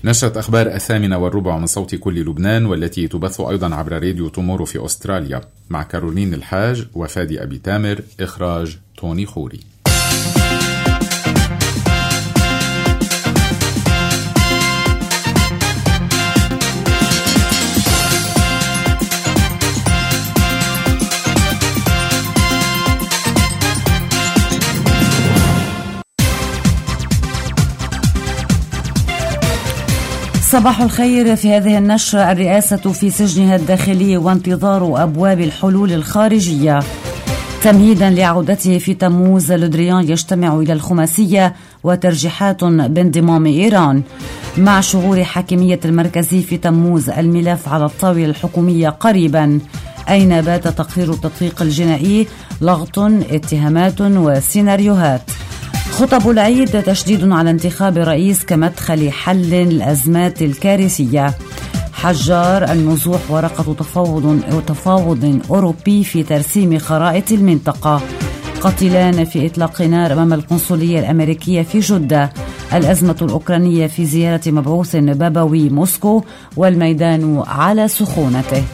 نشرة أخبار 8:15 من صوت كل لبنان، والتي تبث أيضا عبر راديو تومورو في أستراليا، مع كارولين الحاج وفادي أبي تامر. إخراج توني خوري. صباح الخير. في هذه النشرة: الرئاسة في سجنها الداخلي وانتظار أبواب الحلول الخارجية. تمهيدا لعودته في تموز، لودريان يجتمع إلى الخماسية وترجيحات بانضمام إيران. مع شهور حاكمية المركزي في تموز، الملف على الطاولة الحكومية قريبا. أين بات تقرير التدقيق الجنائي؟ لغط، اتهامات وسيناريوهات. خطب العيد: تشديد على انتخاب رئيس كمدخل حل الأزمات الكارثية. حجار: النزوح ورقة تفاوض أوروبي في ترسيم خرائط المنطقة. قتيلان في إطلاق نار أمام القنصلية الأمريكية في جدة. الأزمة الأوكرانية في زيارة مبعوث بابوي موسكو، والميدان على سخونته.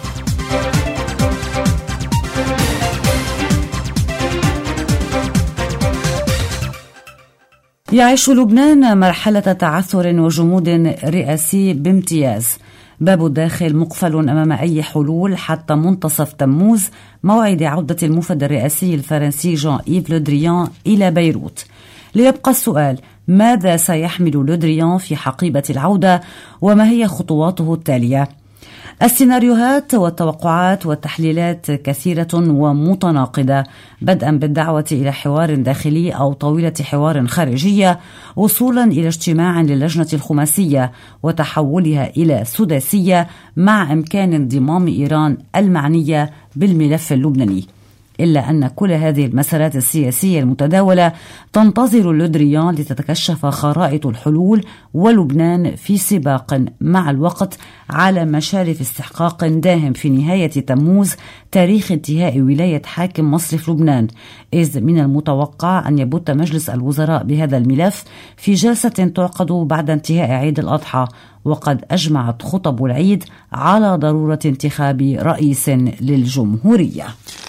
يعيش لبنان مرحلة تعثر وجمود رئاسي بامتياز. باب الداخل مقفل أمام أي حلول حتى منتصف تموز، موعد عودة المفد الرئاسي الفرنسي جان إيف لودريان إلى بيروت. ليبقى السؤال: ماذا سيحمل لودريان في حقيبة العودة، وما هي خطواته التالية؟ السيناريوهات والتوقعات والتحليلات كثيرة ومتناقضة، بدءا بالدعوة إلى حوار داخلي أو طاولة حوار خارجية، وصولا إلى اجتماع للجنة الخماسية وتحولها إلى سداسية، مع إمكان انضمام إيران المعنية بالملف اللبناني. إلا أن كل هذه المسارات السياسية المتداولة تنتظر لودريان لتتكشف خرائط الحلول، ولبنان في سباق مع الوقت على مشارف استحقاق داهم في نهاية تموز، تاريخ انتهاء ولاية حاكم مصرف لبنان، إذ من المتوقع أن يبت مجلس الوزراء بهذا الملف في جلسة تعقد بعد انتهاء عيد الأضحى، وقد أجمعت خطب العيد على ضرورة انتخاب رئيس للجمهورية.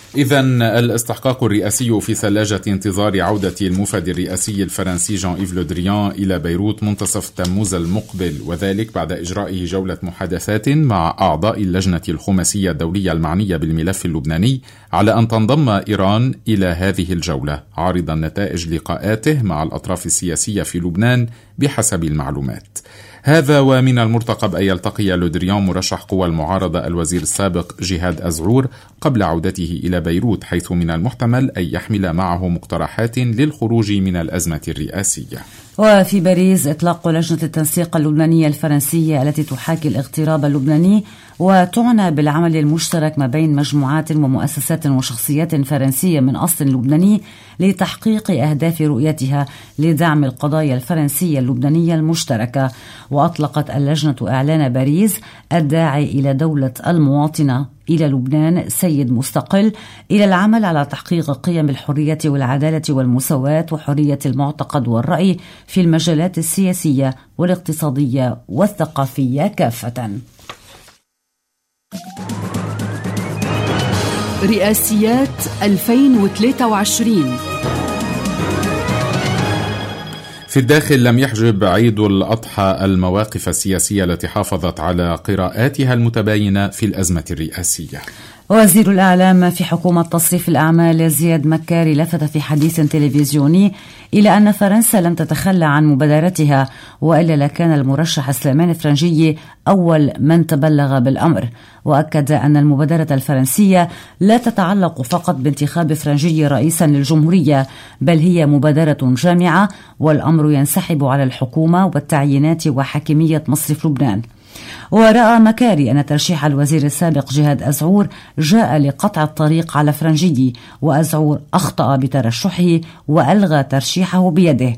إذن الاستحقاق الرئاسي في ثلاجة انتظار عودة المفد الرئاسي الفرنسي جان إيف لودريان إلى بيروت منتصف تموز المقبل، وذلك بعد إجرائه جولة محادثات مع أعضاء اللجنة الخماسية الدولية المعنية بالملف اللبناني على أن تنضم إيران إلى هذه الجولة، عارضا نتائج لقاءاته مع الأطراف السياسية في لبنان بحسب المعلومات. هذا ومن المرتقب أن يلتقي لودريان مرشح قوى المعارضة الوزير السابق جهاد أزعور قبل عودته إلى بيروت، حيث من المحتمل أن يحمل معه مقترحات للخروج من الأزمة الرئاسية. وفي باريس، إطلاق لجنة التنسيق اللبنانية الفرنسية التي تحاكي الاغتراب اللبناني وتعنى بالعمل المشترك ما بين مجموعات ومؤسسات وشخصيات فرنسية من أصل لبناني لتحقيق أهداف رؤيتها لدعم القضايا الفرنسية اللبنانية المشتركة. وأطلقت اللجنة إعلان باريس الداعي إلى دولة المواطنة إلى لبنان سيد مستقل، إلى العمل على تحقيق قيم الحرية والعدالة والمساواة وحرية المعتقد والرأي في المجالات السياسية والاقتصادية والثقافية كافة. رئاسيات 2023. في الداخل، لم يحجب عيد الأضحى المواقف السياسية التي حافظت على قراءاتها المتباينة في الأزمة الرئاسية. وزير الإعلام في حكومة تصريف الأعمال زياد مكاري لفت في حديث تلفزيوني إلى أن فرنسا لم تتخلى عن مبادرتها، وإلا لكان المرشح سليمان الفرنجي أول من تبلغ بالأمر. وأكد أن المبادرة الفرنسية لا تتعلق فقط بانتخاب فرنجي رئيسا للجمهورية، بل هي مبادرة جامعة، والأمر ينسحب على الحكومة والتعيينات وحاكمية مصرف لبنان. ورأى مكاري أن ترشيح الوزير السابق جهاد أزعور جاء لقطع الطريق على فرنجي، وأزعور أخطأ بترشحه وألغى ترشيحه بيده.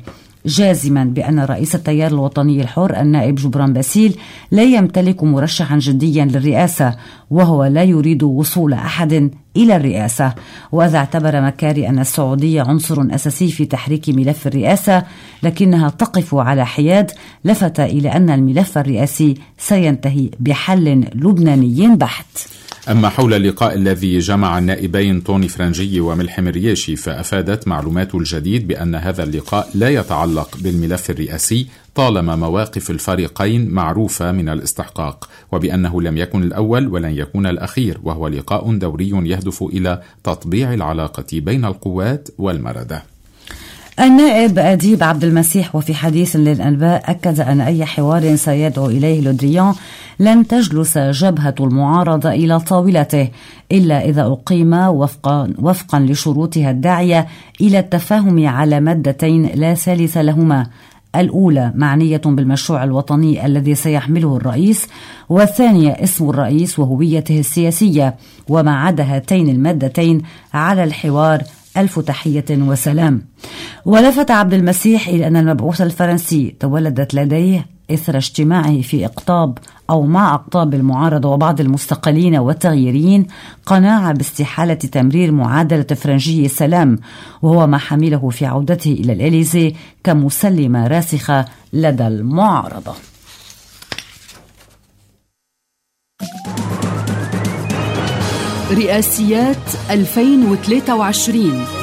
جازما بأن رئيس التيار الوطني الحر النائب جبران باسيل لا يمتلك مرشحا جديا للرئاسة، وهو لا يريد وصول أحد إلى الرئاسة. وإذا اعتبر مكاري أن السعودية عنصر أساسي في تحريك ملف الرئاسة لكنها تقف على حياد، لفت إلى أن الملف الرئاسي سينتهي بحل لبناني بحت. أما حول اللقاء الذي جمع النائبين طوني فرنجي وملحم الرياشي، فأفادت معلومات الجديد بأن هذا اللقاء لا يتعلق بالملف الرئاسي طالما مواقف الفريقين معروفة من الاستحقاق، وبأنه لم يكن الأول ولن يكون الأخير، وهو لقاء دوري يهدف إلى تطبيع العلاقة بين القوات والمردة. النائب أديب عبد المسيح وفي حديث للأنباء أكد أن أي حوار سيدعو إليه لودريان لن تجلس جبهة المعارضة إلى طاولته إلا إذا أقيم وفقا لشروطها الداعية إلى التفاهم على مادتين لا ثالث لهما: الأولى معنية بالمشروع الوطني الذي سيحمله الرئيس، والثانية اسم الرئيس وهويته السياسية، وما عدا هاتين المادتين على الحوار ألف تحية وسلام. ولفت عبد المسيح إلى أن المبعوث الفرنسي تولدت لديه إثر اجتماعه في إقطاب أو مع أقطاب المعارضة وبعض المستقلين والتغييرين قناعة باستحالة تمرير معادلة فرنجي السلام، وهو ما حمله في عودته إلى الإليزي كمسلمة راسخة لدى المعارضة. رئاسيات 2023.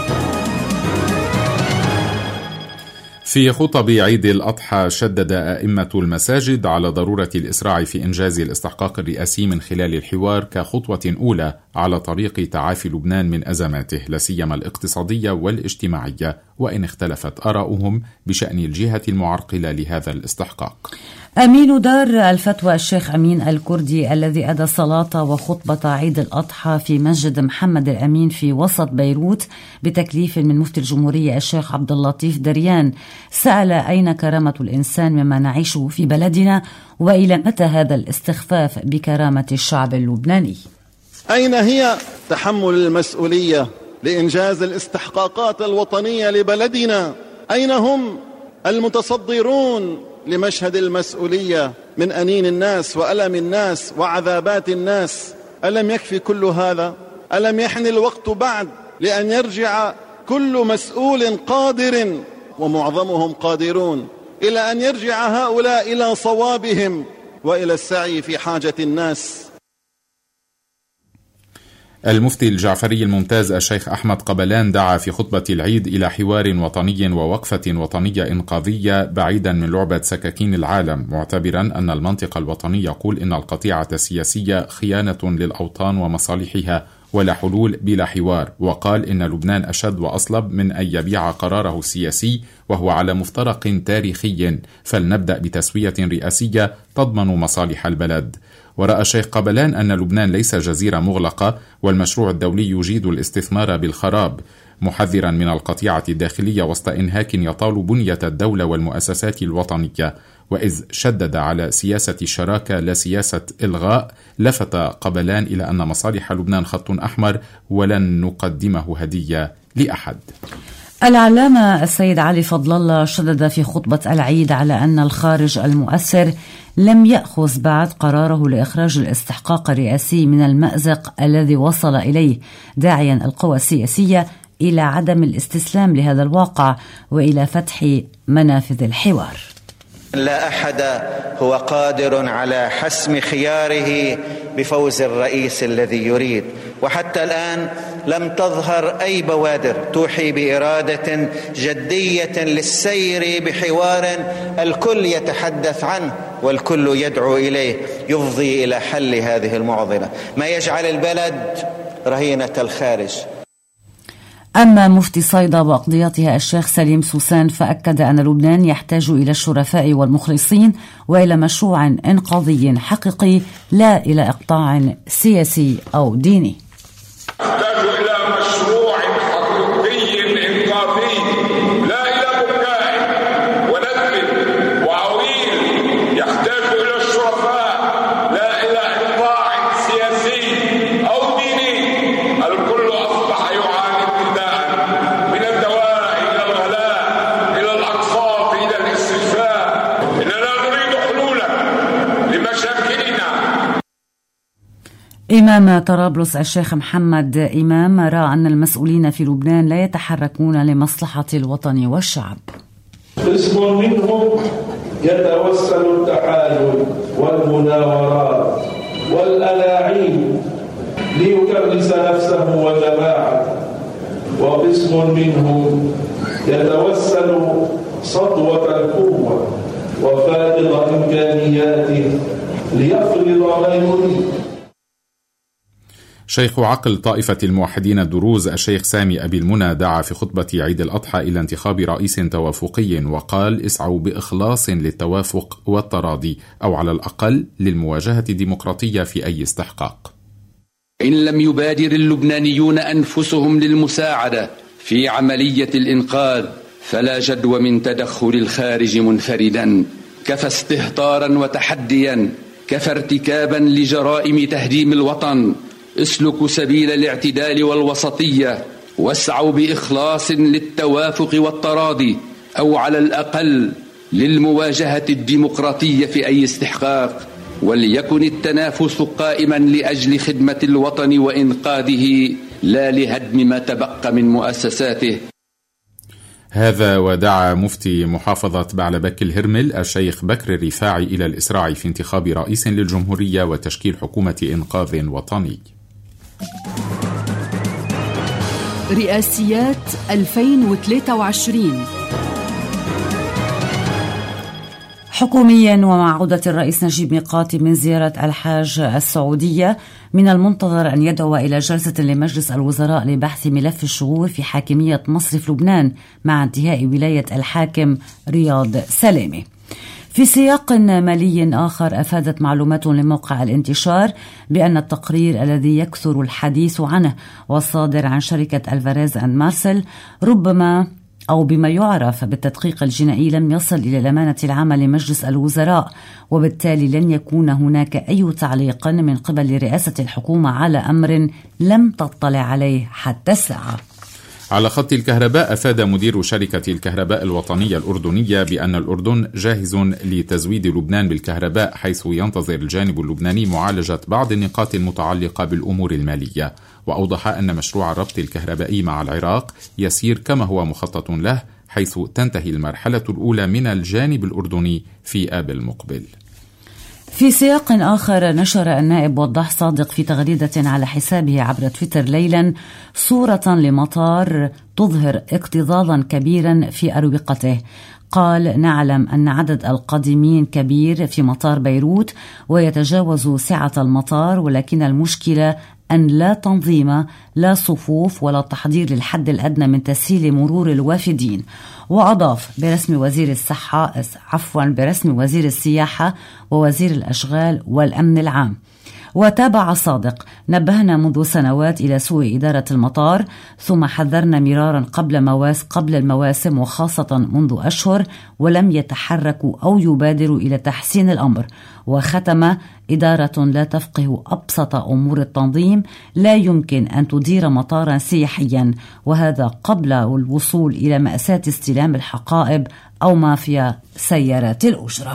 في خطب عيد الأضحى شدد أئمة المساجد على ضرورة الإسراع في إنجاز الاستحقاق الرئاسي من خلال الحوار كخطوة أولى على طريق تعافي لبنان من أزماته، لا سيما الاقتصادية والاجتماعية، وإن اختلفت آراؤهم بشأن الجهة المعرقلة لهذا الاستحقاق. أمين دار الفتوى الشيخ أمين الكردي الذي أدى صلاة وخطبة عيد الأضحى في مسجد محمد الأمين في وسط بيروت بتكليف من مفتي الجمهورية الشيخ عبد اللطيف دريان، سأل أين كرامة الإنسان مما نعيشه في بلدنا، وإلى متى هذا الاستخفاف بكرامة الشعب اللبناني؟ أين هي تحمل المسؤولية لإنجاز الاستحقاقات الوطنية لبلدنا؟ أين هم المتصدرون لمشهد المسؤولية من أنين الناس وألم الناس وعذابات الناس؟ ألم يكفي كل هذا؟ ألم يحن الوقت بعد لأن يرجع كل مسؤول قادر، ومعظمهم قادرون، إلى أن يرجع هؤلاء إلى صوابهم وإلى السعي في حاجة الناس؟ المفتي الجعفري الممتاز الشيخ أحمد قبلان دعا في خطبة العيد إلى حوار وطني ووقفة وطنية إنقاذية بعيدا من لعبة سكاكين العالم، معتبرا أن المنطق الوطني يقول إن القطيعة السياسية خيانة للأوطان ومصالحها ولا حلول بلا حوار، وقال إن لبنان أشد وأصلب من أن يبيع قراره السياسي وهو على مفترق تاريخي، فلنبدأ بتسوية رئاسية تضمن مصالح البلد. ورأى الشيخ قبلان أن لبنان ليس جزيرة مغلقة والمشروع الدولي يجيد الاستثمار بالخراب، محذرا من القطيعة الداخلية وسط إنهاك يطال بنية الدولة والمؤسسات الوطنية. وإذ شدد على سياسة الشراكة لا سياسة إلغاء، لفت قبلان إلى أن مصالح لبنان خط أحمر ولن نقدمه هدية لأحد. العلامة السيد علي فضل الله شدد في خطبة العيد على أن الخارج المؤثر لم يأخذ بعد قراره لإخراج الاستحقاق الرئاسي من المأزق الذي وصل إليه، داعيا القوى السياسية إلى عدم الاستسلام لهذا الواقع وإلى فتح منافذ الحوار. لا أحد هو قادر على حسم خياره بفوز الرئيس الذي يريد، وحتى الآن لم تظهر أي بوادر توحي بإرادة جدية للسير بحوار الكل يتحدث عنه والكل يدعو إليه يفضي إلى حل هذه المعضلة، ما يجعل البلد رهينة الخارج. أما مفتي صيدا وأقضيتها الشيخ سليم سوسان فأكد أن لبنان يحتاج إلى الشرفاء والمخلصين وإلى مشروع إنقاذي حقيقي، لا إلى إقطاع سياسي أو ديني. يحتاج إلى مشروع حقيقي إنقاذي، لا إلى بكاء وندب وعويل. يحتاج إلى الشرفاء لا إلى إقطاع سياسي أو ديني. الكل أصبح يعاني من الدواء إلى الغلاء إلى الأقساط إمام طرابلس الشيخ محمد إمام رأى أن المسؤولين في لبنان لا يتحركون لمصلحة الوطن والشعب. قسم منهم يتوسل التحالل والمناورات والألاعيب ليكرس نفسه وجماعته، وقسم منهم يتوسل سطوة القوة وفائض إمكانياته ليفرض ما يريد. شيخ عقل طائفة الموحدين الدروز الشيخ سامي أبي المنى دعا في خطبة عيد الأضحى إلى انتخاب رئيس توافقي، وقال: اسعوا بإخلاص للتوافق والتراضي، أو على الأقل للمواجهة الديمقراطية في أي استحقاق. إن لم يبادر اللبنانيون أنفسهم للمساعدة في عملية الإنقاذ فلا جدوى من تدخل الخارج منفردا، كفى استهتارا وتحديا، كفى ارتكابا لجرائم تهديم الوطن. اسلكوا سبيل الاعتدال والوسطية، واسعوا بإخلاص للتوافق والتراضي، أو على الأقل للمواجهة الديمقراطية في أي استحقاق، وليكن التنافس قائما لأجل خدمة الوطن وإنقاذه لا لهدم ما تبقى من مؤسساته. هذا ودعا مفتي محافظة بعلبك الهرمل الشيخ بكر الرفاعي إلى الإسراع في انتخاب رئيس للجمهورية وتشكيل حكومة إنقاذ وطني. رئاسيات 2023. حكوميا ومع عودة الرئيس نجيب ميقاتي من زيارة الحاج السعودية، من المنتظر أن يدعو إلى جلسة لمجلس الوزراء لبحث ملف الشغور في حاكمية مصرف لبنان مع انتهاء ولاية الحاكم رياض سلامة. في سياق مالي آخر، أفادت معلومات لموقع الانتشار بأن التقرير الذي يكثر الحديث عنه والصادر عن شركة ألفاريز أند مارسل ربما أو بما يعرف بالتدقيق الجنائي لم يصل إلى الأمانة العامة لمجلس الوزراء، وبالتالي لن يكون هناك أي تعليق من قبل رئاسة الحكومة على أمر لم تطلع عليه حتى الساعة. على خط الكهرباء، أفاد مدير شركة الكهرباء الوطنية الأردنية بأن الأردن جاهز لتزويد لبنان بالكهرباء، حيث ينتظر الجانب اللبناني معالجة بعض النقاط المتعلقة بالأمور المالية. وأوضح أن مشروع الربط الكهربائي مع العراق يسير كما هو مخطط له، حيث تنتهي المرحلة الأولى من الجانب الأردني في آب المقبل. في سياق آخر، نشر النائب وضاح صادق في تغريدة على حسابه عبر تويتر ليلا صورة لمطار تظهر اكتظاظا كبيرا في أروقته. قال: نعلم أن عدد القادمين كبير في مطار بيروت ويتجاوز سعة المطار، ولكن المشكلة أن لا تنظيم، لا صفوف، ولا تحضير للحد الأدنى من تسهيل مرور الوافدين. وأضاف برسم وزير السياحة ووزير الأشغال والأمن العام. وتابع صادق: نبهنا منذ سنوات إلى سوء إدارة المطار، ثم حذرنا مرارا قبل المواسم وخاصة منذ أشهر، ولم يتحركوا أو يبادروا إلى تحسين الأمر. وختم: إدارة لا تفقه أبسط أمور التنظيم لا يمكن أن تدير مطارا سياحيا، وهذا قبل الوصول إلى مأساة استلام الحقائب أو مافيا سيارات الأجرة.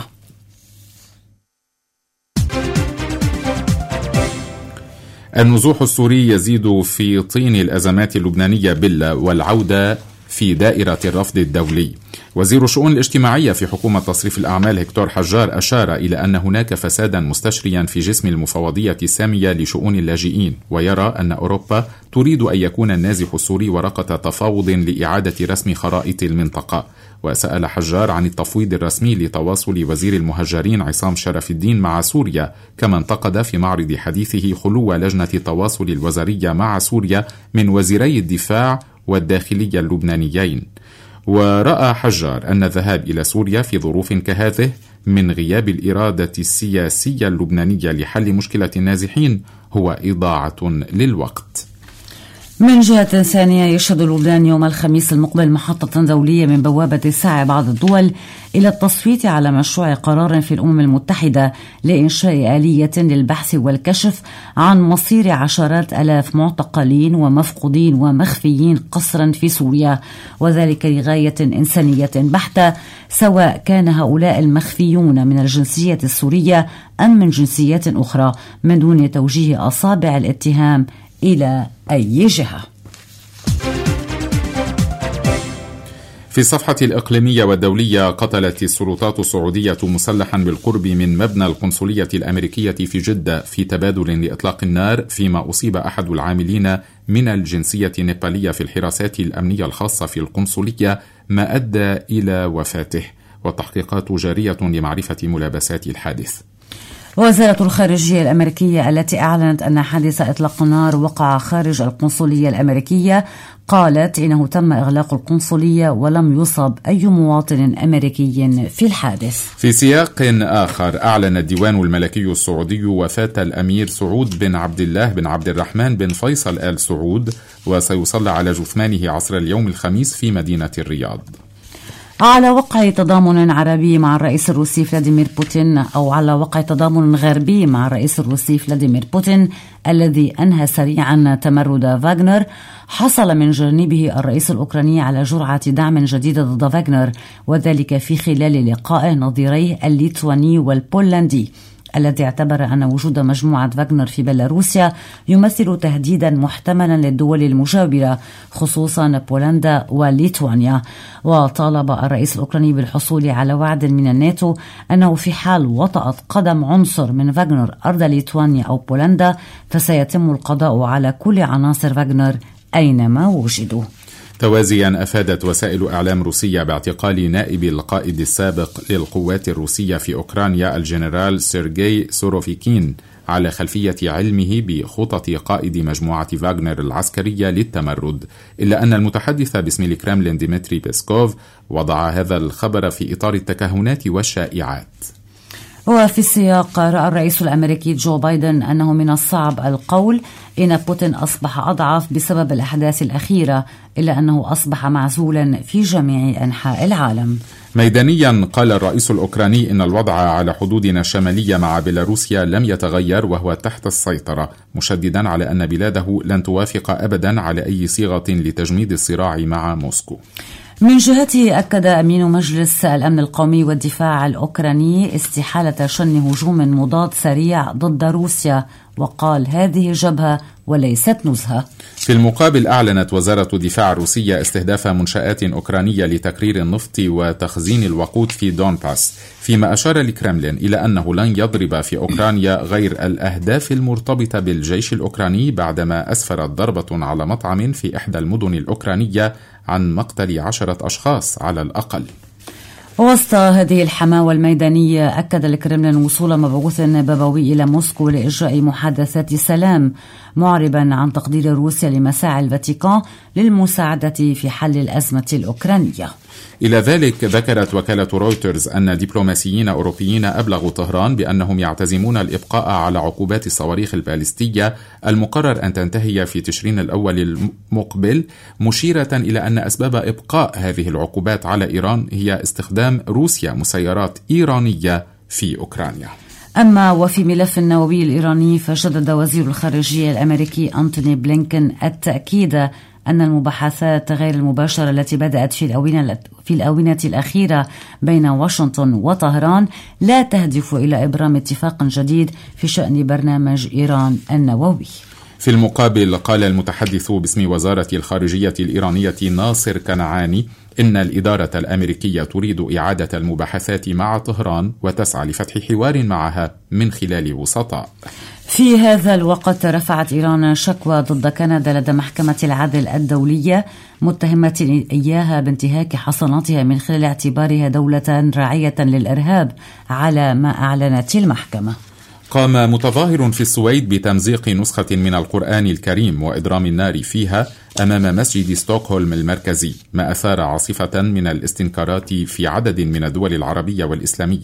النزوح السوري يزيد في طين الأزمات اللبنانية والعودة في دائرة الرفض الدولي. وزير الشؤون الاجتماعية في حكومة تصريف الأعمال هكتور حجار أشار إلى أن هناك فسادا مستشريا في جسم المفوضية السامية لشؤون اللاجئين، ويرى أن أوروبا تريد أن يكون النازح السوري ورقة تفاوض لإعادة رسم خرائط المنطقة. وسأل حجار عن التفويض الرسمي لتواصل وزير المهجرين عصام شرف الدين مع سوريا، كما انتقد في معرض حديثه خلو لجنة التواصل الوزارية مع سوريا من وزيري الدفاع والداخلية اللبنانيين. ورأى حجار أن الذهاب إلى سوريا في ظروف كهذه من غياب الإرادة السياسية اللبنانية لحل مشكلة النازحين هو إضاعة للوقت. من جهة ثانية، يشهد لبنان يوم الخميس المقبل محطة دولية من بوابة سعي بعض الدول إلى التصويت على مشروع قرار في الأمم المتحدة لإنشاء آلية للبحث والكشف عن مصير عشرات آلاف معتقلين ومفقودين ومخفيين قسرا في سوريا، وذلك لغاية إنسانية بحتة، سواء كان هؤلاء المخفيون من الجنسية السورية أم من جنسيات أخرى، من دون توجيه أصابع الاتهام إلى أي جهة. في الصفحة الإقليمية والدولية، قتلت السلطات السعودية مسلحا بالقرب من مبنى القنصلية الأمريكية في جدة في تبادل لإطلاق النار، فيما أصيب أحد العاملين من الجنسية النيبالية في الحراسات الأمنية الخاصة في القنصلية، ما أدى إلى وفاته، والتحقيقات جارية لمعرفة ملابسات الحادث. وزارة الخارجية الأمريكية التي أعلنت أن حادث إطلاق النار وقع خارج القنصلية الأمريكية قالت إنه تم إغلاق القنصلية ولم يصب أي مواطن أمريكي في الحادث. في سياق آخر، أعلن الديوان الملكي السعودي وفاة الأمير سعود بن عبد الله بن عبد الرحمن بن فيصل آل سعود، وسيصلى على جثمانه عصر اليوم الخميس في مدينة الرياض. على وقع تضامن عربي مع الرئيس الروسي فلاديمير بوتين، أو على وقع تضامن غربي مع الرئيس الروسي فلاديمير بوتين الذي أنهى سريعا تمرد فاغنر، حصل من جانبه الرئيس الأوكراني على جرعة دعم جديدة ضد فاغنر، وذلك في خلال لقائه نظيريه الليتواني والبولندي، الذي اعتبر أن وجود مجموعة فاغنر في بيلاروسيا يمثل تهديدا محتملا للدول المجاورة، خصوصا بولندا وليتوانيا. وطالب الرئيس الأوكراني بالحصول على وعد من الناتو أنه في حال وطأت قدم عنصر من فاغنر أرض ليتوانيا أو بولندا، فسيتم القضاء على كل عناصر فاغنر أينما وجدوا. توازيا، أفادت وسائل إعلام روسية باعتقال نائب القائد السابق للقوات الروسية في أوكرانيا الجنرال سيرجي سوروفيكين على خلفية علمه بخطط قائد مجموعة فاغنر العسكرية للتمرد، إلا أن المتحدث باسم الكرملين ديمتري بيسكوف وضع هذا الخبر في إطار التكهنات والشائعات. وفي السياق، رأى الرئيس الأمريكي جو بايدن أنه من الصعب القول إن بوتين أصبح أضعف بسبب الأحداث الأخيرة، إلا أنه أصبح معزولا في جميع أنحاء العالم. ميدانيا، قال الرئيس الأوكراني إن الوضع على حدودنا الشمالية مع بيلاروسيا لم يتغير وهو تحت السيطرة، مشددا على أن بلاده لن توافق أبدا على أي صيغة لتجميد الصراع مع موسكو. من جهته، أكد أمين مجلس الأمن القومي والدفاع الأوكراني استحالة شن هجوم مضاد سريع ضد روسيا، وقال هذه جبهة وليست نزهة. في المقابل، أعلنت وزارة الدفاع الروسية استهداف منشآت أوكرانية لتكرير النفط وتخزين الوقود في دونباس، فيما أشار الكرملين إلى أنه لن يضرب في أوكرانيا غير الأهداف المرتبطة بالجيش الأوكراني، بعدما أسفرت ضربة على مطعم في إحدى المدن الأوكرانية عن مقتل 10 أشخاص على الأقل. وسط هذه الحماوة الميدانية، أكد الكرملين وصول مبعوث نبوي إلى موسكو لإجراء محادثات سلام، معربا عن تقدير روسيا لمساعي الفاتيكان للمساعدة في حل الأزمة الأوكرانية. إلى ذلك، ذكرت وكالة رويترز أن دبلوماسيين أوروبيين أبلغوا طهران بأنهم يعتزمون الإبقاء على عقوبات الصواريخ البالستية المقرر أن تنتهي في تشرين الأول المقبل، مشيرة إلى أن أسباب إبقاء هذه العقوبات على إيران هي استخدام روسيا مسيرات إيرانية في أوكرانيا. أما وفي ملف النووي الإيراني، فشدد وزير الخارجية الأمريكي أنتوني بلينكن التأكيد أن المباحثات غير المباشرة التي بدأت في الآونة الأخيرة بين واشنطن وطهران لا تهدف إلى إبرام اتفاق جديد في شأن برنامج إيران النووي. في المقابل، قال المتحدث باسم وزارة الخارجية الإيرانية ناصر كنعاني إن الإدارة الأمريكية تريد إعادة المباحثات مع طهران وتسعى لفتح حوار معها من خلال وسطاء. في هذا الوقت، رفعت إيران شكوى ضد كندا لدى محكمة العدل الدولية، متهمة إياها بانتهاك حصاناتها من خلال اعتبارها دولة راعية للإرهاب على ما أعلنت المحكمة. قام متظاهر في السويد بتمزيق نسخة من القرآن الكريم وإضرام النار فيها أمام مسجد ستوكهولم المركزي، ما أثار عاصفة من الاستنكارات في عدد من الدول العربية والإسلامية،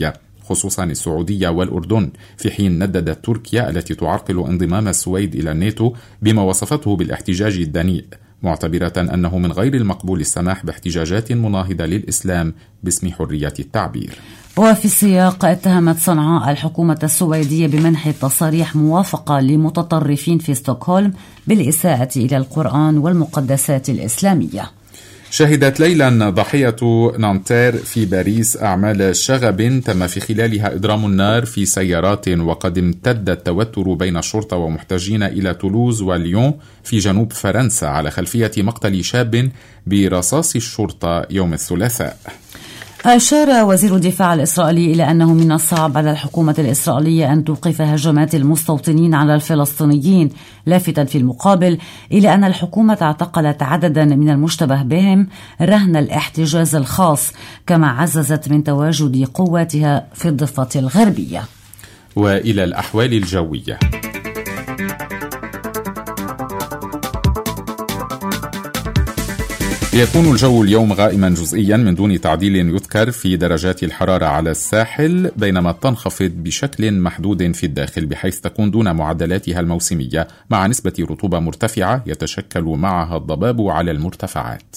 خصوصا السعودية والأردن، في حين نددت تركيا التي تعرقل انضمام السويد إلى الناتو بما وصفته بالاحتجاج الدنيء، معتبرة أنه من غير المقبول السماح باحتجاجات مناهضة للإسلام باسم حرية التعبير. وفي السياق اتهمت صنعاء الحكومة السويدية بمنح تصاريح موافقة لمتطرفين في ستوكهولم بالإساءة إلى القرآن والمقدسات الإسلامية. شهدت ليلا ضحية نانتير في باريس أعمال شغب تم في خلالها إضرام النار في سيارات، وقد امتد التوتر بين الشرطة ومحتجين إلى تولوز وليون في جنوب فرنسا على خلفية مقتل شاب برصاص الشرطة يوم الثلاثاء. أشار وزير الدفاع الإسرائيلي إلى أنه من الصعب على الحكومة الإسرائيلية أن توقف هجمات المستوطنين على الفلسطينيين، لافتاً في المقابل إلى أن الحكومة اعتقلت عدداً من المشتبه بهم رهن الاحتجاز الخاص، كما عززت من تواجد قواتها في الضفة الغربية. وإلى الأحوال الجوية. يكون الجو اليوم غائما جزئيا من دون تعديل يذكر في درجات الحرارة على الساحل، بينما تنخفض بشكل محدود في الداخل بحيث تكون دون معدلاتها الموسمية، مع نسبة رطوبة مرتفعة يتشكل معها الضباب على المرتفعات.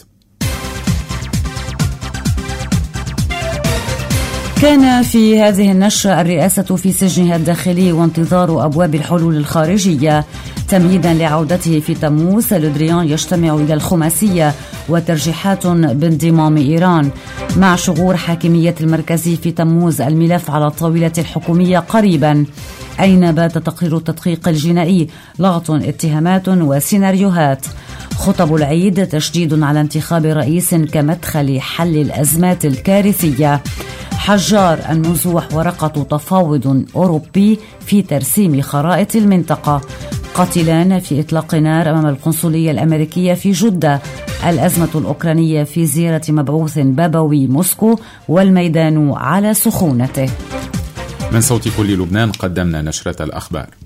كان في هذه النشرة الرئاسة في سجنها الداخلي وانتظار أبواب الحلول الخارجية. تمهيدا لعودته في تموز، لودريان يجتمع إلى الخماسية وترجيحات بانضمام إيران. مع شغور حاكمية المركزي في تموز الملف على الطاولة الحكومية قريبا. أين بات تقرير التدقيق الجنائي؟ لغط اتهامات وسيناريوهات. خطب العيد تشديد على انتخاب رئيس كمدخل حل الأزمات الكارثية. حجار النزوح ورقة تفاوض أوروبي في ترسيم خرائط المنطقة. قتلان في إطلاق نار أمام القنصلية الأمريكية في جدة. الأزمة الأوكرانية في زيارة مبعوث بابوي موسكو والميدان على سخونته. من صوت كل لبنان قدمنا نشرة الأخبار.